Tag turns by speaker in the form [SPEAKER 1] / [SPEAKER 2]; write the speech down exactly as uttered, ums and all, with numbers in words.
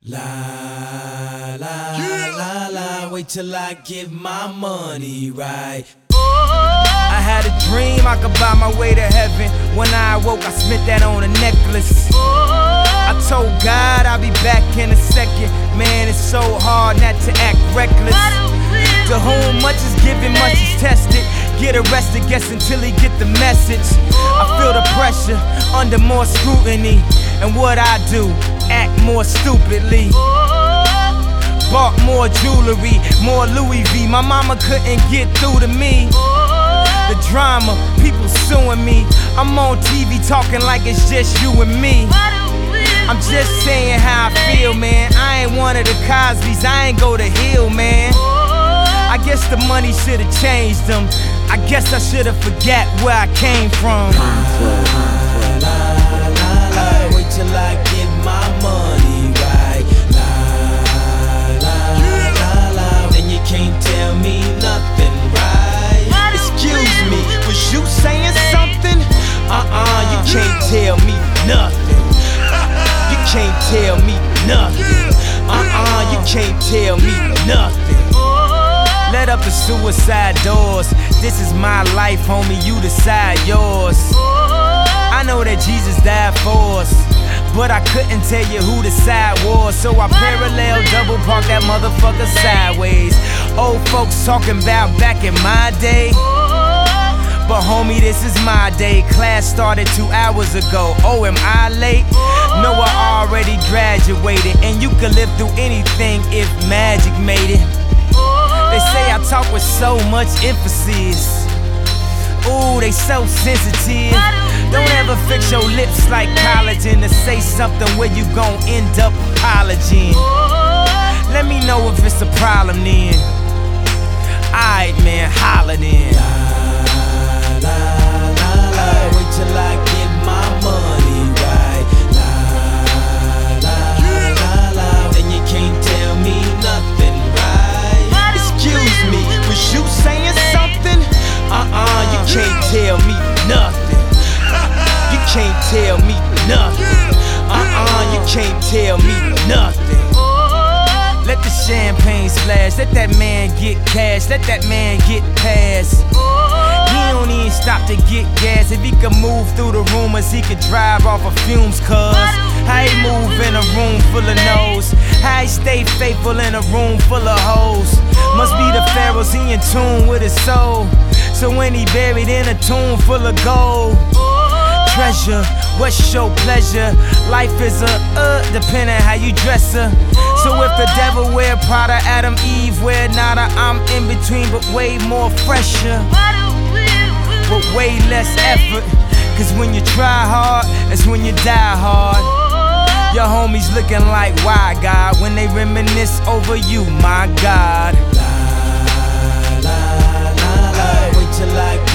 [SPEAKER 1] La la yeah. la la, wait till I get my money right. I had a dream I could buy my way to heaven. When I awoke, I spent that on a necklace. I told God I'll be back in a second. Man, it's so hard not to act reckless. To whom much is given, much is tested. Get arrested, guess until he get the message. I feel the pressure, under more scrutiny. And what I do, act more stupidly. Bought more jewelry, more Louis V. My mama couldn't get through to me. The drama, people suing me. I'm on T V talking like it's just you and me. I'm just saying how I feel, man. I ain't one of the Cosbys, I ain't go to Hill, man. I guess the money should've changed them. I guess I should've forgot where I came from. La, la, la, la, wait till I get my money right. La, la, la, la, then you can't tell me nothing, right? Excuse me, was you saying something? Uh-uh, you can't tell me nothing. You can't tell me nothing. Uh-uh, you can't tell me nothing. Let up the suicide doors. This is my life, homie, you decide yours. I know that Jesus died for us, but I couldn't tell you who the side was. So I parallel double park that motherfucker sideways. Old folks talking about back in my day, but homie, this is my day. Class started two hours ago. Oh, am I late? No, I already graduated. And you could live through anything if magic made it. They say I talk with so much emphasis. Ooh, they so sensitive. Don't ever fix your lips like collagen to say something where you gon' end up apologizing. Let me know if it's a problem then. Alright, man, holla then. La, la, la, la, wait till I get my money right. La, la, la, la, then you can't tell me nothing, right? Excuse me, was you saying something? Uh-uh, you can't tell me nothing. You can't tell me nothing. Uh-uh, you can't tell me nothing. Let the champagne splash, let that man get cash, let that man get past. He don't even stop to get gas. If he could move through the rumors, he could drive off of fumes, cuz how he move in a room full of no's, how he stay faithful in a room full of hoes. Must be the pharaohs, he in tune with his soul. So when he buried in a tomb full of gold, treasure, what's your pleasure? Life is a uh, depending how you dress her. So if the devil wear Prada, Adam, Eve wear nada, I'm in between but way more fresher, with way less effort. Cause when you try hard, that's when you die hard. Your homies looking like, why God? When they reminisce over you, my God. La, la, la, la, wait till I